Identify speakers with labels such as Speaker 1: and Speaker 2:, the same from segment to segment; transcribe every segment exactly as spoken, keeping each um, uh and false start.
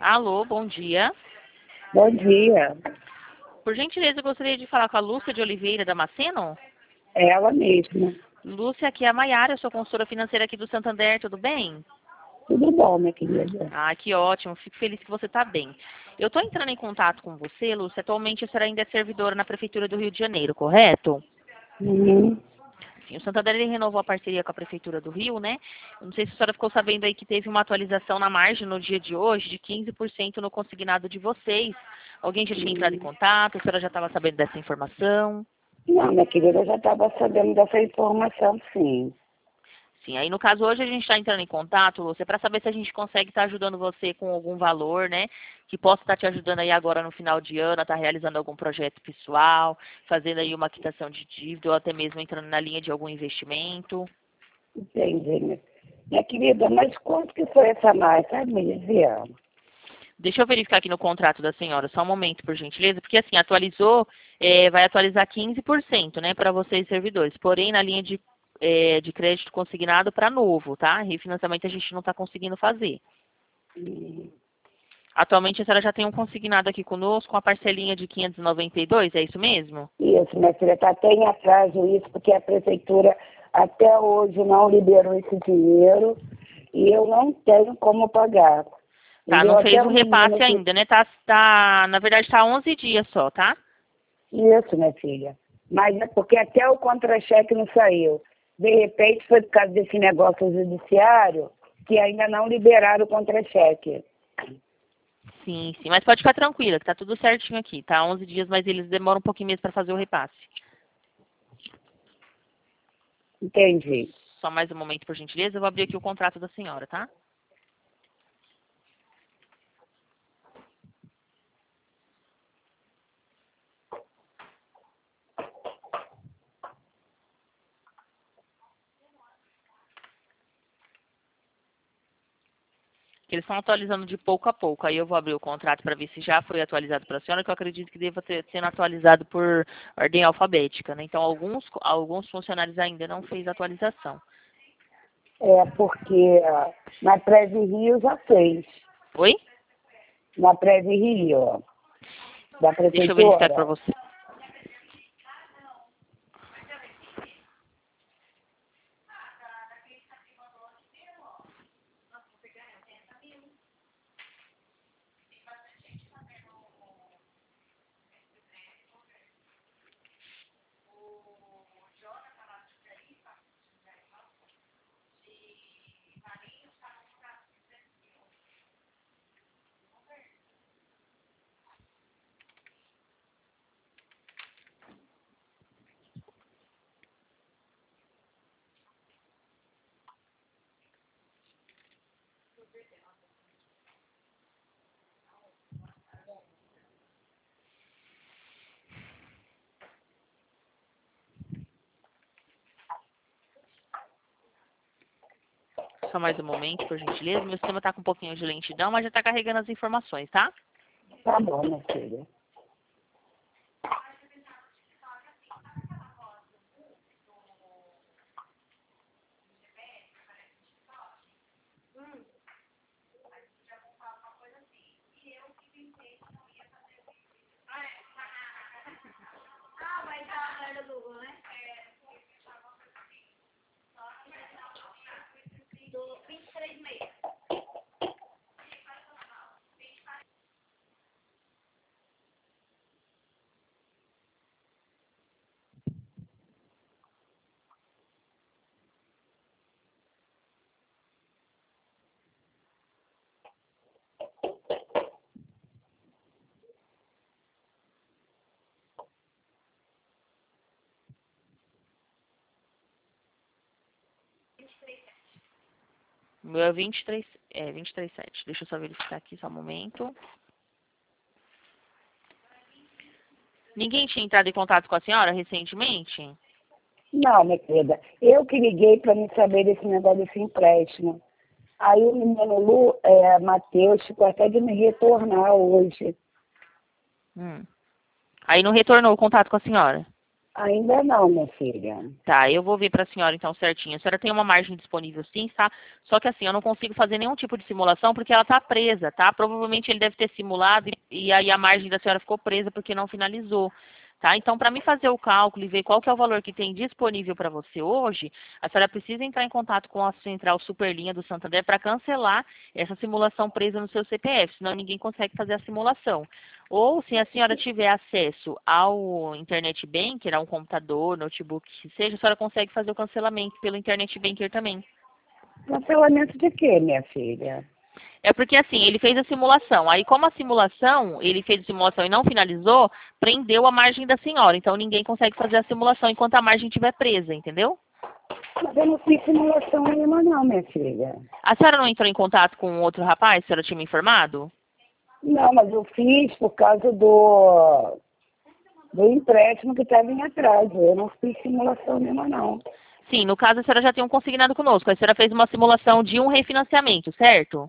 Speaker 1: Alô, bom dia.
Speaker 2: Bom dia.
Speaker 1: Por gentileza, eu gostaria de falar com a Lúcia de Oliveira Damasceno.
Speaker 2: É ela mesma.
Speaker 1: Lúcia, aqui é a Maiara, eu sou consultora financeira aqui do Santander, tudo bem?
Speaker 2: Tudo bom, minha querida?
Speaker 1: Ah, que ótimo, fico feliz que você está bem. Eu estou entrando em contato com você, Lúcia. Atualmente a senhora ainda é servidora na Prefeitura do Rio de Janeiro, correto?
Speaker 2: Uhum.
Speaker 1: Sim, o Santander ele renovou a parceria com a Prefeitura do Rio, né? Eu não sei se a senhora ficou sabendo aí que teve uma atualização na margem no dia de hoje de quinze por cento no consignado de vocês. Alguém já tinha entrado em contato? A senhora já estava sabendo dessa informação?
Speaker 2: Não, minha querida, eu já estava sabendo dessa informação, sim.
Speaker 1: Sim, aí no caso hoje a gente está entrando em contato, Lúcia, para saber se a gente consegue estar ajudando você com algum valor, né? Que possa estar te ajudando aí agora no final de ano, a estar realizando algum projeto pessoal, fazendo aí uma quitação de dívida ou até mesmo entrando na linha de algum investimento.
Speaker 2: Entendi, minha, minha querida, mas quanto que foi essa mais, sabe me dizer?
Speaker 1: Deixa eu verificar aqui no contrato da senhora, só um momento, por gentileza, porque assim, atualizou, é, vai atualizar quinze por cento, né, para vocês servidores. Porém, na linha de, é, de crédito consignado para novo, tá? Refinanciamento a gente não está conseguindo fazer.
Speaker 2: Hum,
Speaker 1: Atualmente a senhora já tem um consignado aqui conosco, com a parcelinha de quinhentos e noventa e dois, é isso mesmo?
Speaker 2: Isso, minha filha, está até em atraso isso, porque a prefeitura até hoje não liberou esse dinheiro e eu não tenho como pagar.
Speaker 1: Tá,
Speaker 2: Entendeu?
Speaker 1: não
Speaker 2: Até
Speaker 1: fez o
Speaker 2: o menino
Speaker 1: repasse
Speaker 2: que...
Speaker 1: ainda, né? Tá, tá, na verdade tá onze dias só, tá?
Speaker 2: Isso, minha filha. Mas é porque até o contra-cheque não saiu. De repente, foi por causa desse negócio judiciário que ainda não liberaram o contra-cheque.
Speaker 1: Sim, sim, mas pode ficar tranquila, que tá tudo certinho aqui, tá? onze dias, mas eles demoram um pouquinho mesmo para fazer o repasse.
Speaker 2: Entendi.
Speaker 1: Só mais um momento, por gentileza, eu vou abrir aqui o contrato da senhora, tá? Eles estão atualizando de pouco a pouco. Aí eu vou abrir o contrato para ver se já foi atualizado para a senhora, que eu acredito que deva ter sendo atualizado por ordem alfabética, né? Então, alguns, alguns funcionários ainda não fez atualização.
Speaker 2: É porque ah, na Preve Rio já fez.
Speaker 1: Oi?
Speaker 2: Na Preve Rio, da
Speaker 1: Deixa eu verificar
Speaker 2: prefeitura.
Speaker 1: para você. Só mais um momento, por gentileza. Meu sistema está com um pouquinho de lentidão, mas já está carregando as informações, tá?
Speaker 2: Tá bom, minha filha.
Speaker 1: O meu é vinte e três, é vinte e três sete. Deixa eu só verificar aqui, só um momento. Ninguém tinha entrado em contato com a senhora recentemente?
Speaker 2: Não, minha querida. Eu que liguei para me saber desse negócio desse empréstimo. Aí o menino Lu, é, Matheus, ficou até de me retornar hoje.
Speaker 1: Hum. Aí não retornou o contato com a senhora?
Speaker 2: Ainda não, minha filha.
Speaker 1: Tá, eu vou ver para a senhora então certinho. A senhora tem uma margem disponível sim, tá? Só que assim, eu não consigo fazer nenhum tipo de simulação porque ela está presa, tá? Provavelmente ele deve ter simulado e, e aí a margem da senhora ficou presa porque não finalizou. Tá? Então, para mim fazer o cálculo e ver qual que é o valor que tem disponível para você hoje, a senhora precisa entrar em contato com a Central Superlinha do Santander para cancelar essa simulação presa no seu C P F, senão ninguém consegue fazer a simulação. Ou, se a senhora tiver acesso ao Internet Banker, a um computador, notebook, que seja, a senhora consegue fazer o cancelamento pelo Internet Banker também.
Speaker 2: Cancelamento de quê, minha filha?
Speaker 1: É porque assim, ele fez a simulação. Aí, como a simulação, ele fez a simulação e não finalizou, prendeu a margem da senhora. Então, ninguém consegue fazer a simulação enquanto a margem estiver presa, entendeu?
Speaker 2: Mas eu não fiz simulação nenhuma não, minha filha.
Speaker 1: A senhora não entrou em contato com outro rapaz? A senhora tinha me informado?
Speaker 2: Não, mas eu fiz por causa do, do empréstimo que estava em atraso. Eu não fiz simulação nenhuma, não.
Speaker 1: Sim, no caso, a senhora já tem um consignado conosco. A senhora fez uma simulação de um refinanciamento, certo?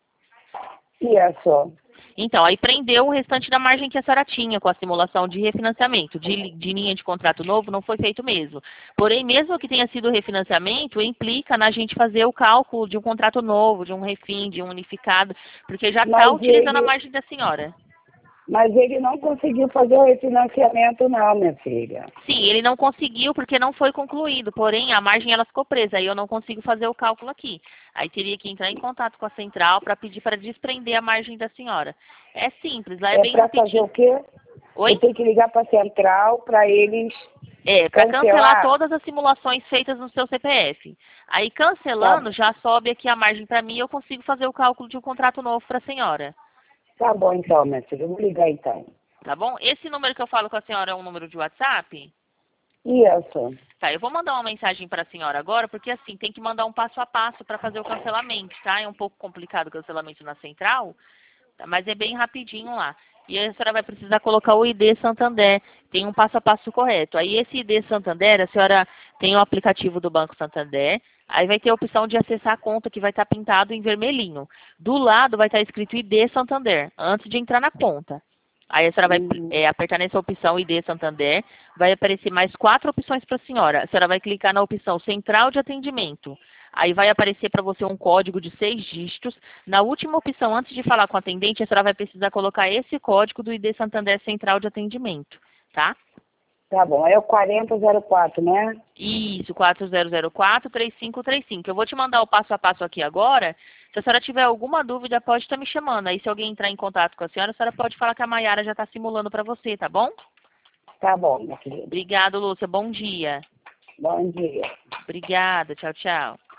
Speaker 2: E é só.
Speaker 1: Então, aí prendeu o restante da margem que a senhora tinha com a simulação de refinanciamento. De, de linha de contrato novo não foi feito mesmo. Porém, mesmo que tenha sido refinanciamento, implica na gente fazer o cálculo de um contrato novo, de um refim, de um unificado, porque já está utilizando
Speaker 2: ele,
Speaker 1: a margem da senhora.
Speaker 2: Mas ele não conseguiu fazer o refinanciamento não, minha filha.
Speaker 1: Sim, ele não conseguiu porque não foi concluído, porém a margem ela ficou presa, aí eu não consigo fazer o cálculo aqui. Aí teria que entrar em contato com a central para pedir para desprender a margem da senhora. É simples, lá é,
Speaker 2: É
Speaker 1: bem
Speaker 2: para
Speaker 1: rapidinho.
Speaker 2: fazer o quê?
Speaker 1: Oi?
Speaker 2: Eu tenho que ligar para a central para eles
Speaker 1: É, para
Speaker 2: cancelar.
Speaker 1: cancelar todas as simulações feitas no seu C P F. Aí cancelando,
Speaker 2: Tá,
Speaker 1: já sobe aqui a margem para mim e eu consigo fazer o cálculo de um contrato novo para a senhora.
Speaker 2: tá bom então, minha filha. Eu vou ligar então.
Speaker 1: Tá bom? Esse número que eu falo com a senhora é um número de WhatsApp?
Speaker 2: Isso.
Speaker 1: Tá, eu vou mandar uma mensagem para a senhora agora, porque assim, tem que mandar um passo a passo para fazer o cancelamento, tá? É um pouco complicado o cancelamento na central, tá? Mas é bem rapidinho lá. E aí a senhora vai precisar colocar o I D Santander, tem um passo a passo correto. Aí esse I D Santander, a senhora tem o aplicativo do Banco Santander, aí vai ter a opção de acessar a conta que vai estar pintado em vermelhinho. Do lado vai estar escrito I D Santander, antes de entrar na conta. Aí a senhora vai
Speaker 2: Uhum.
Speaker 1: é, apertar nessa opção I D Santander, vai aparecer mais quatro opções para a senhora. A senhora vai clicar na opção Central de Atendimento. Aí vai aparecer para você um código de seis dígitos. Na última opção, antes de falar com o atendente, a senhora vai precisar colocar esse código do I D Santander Central de Atendimento, tá?
Speaker 2: Tá bom. É o quarenta zero quatro, né?
Speaker 1: Isso, quatro zero zero quatro, três cinco três cinco. Eu vou te mandar o passo a passo aqui agora. Se a senhora tiver alguma dúvida, pode estar me chamando. Aí, se alguém entrar em contato com a senhora, a senhora pode falar que a Maiara já está simulando para você, tá bom?
Speaker 2: Tá bom, minha querida.
Speaker 1: Obrigada, Lúcia. Bom dia.
Speaker 2: Bom dia.
Speaker 1: Obrigada. Tchau, tchau.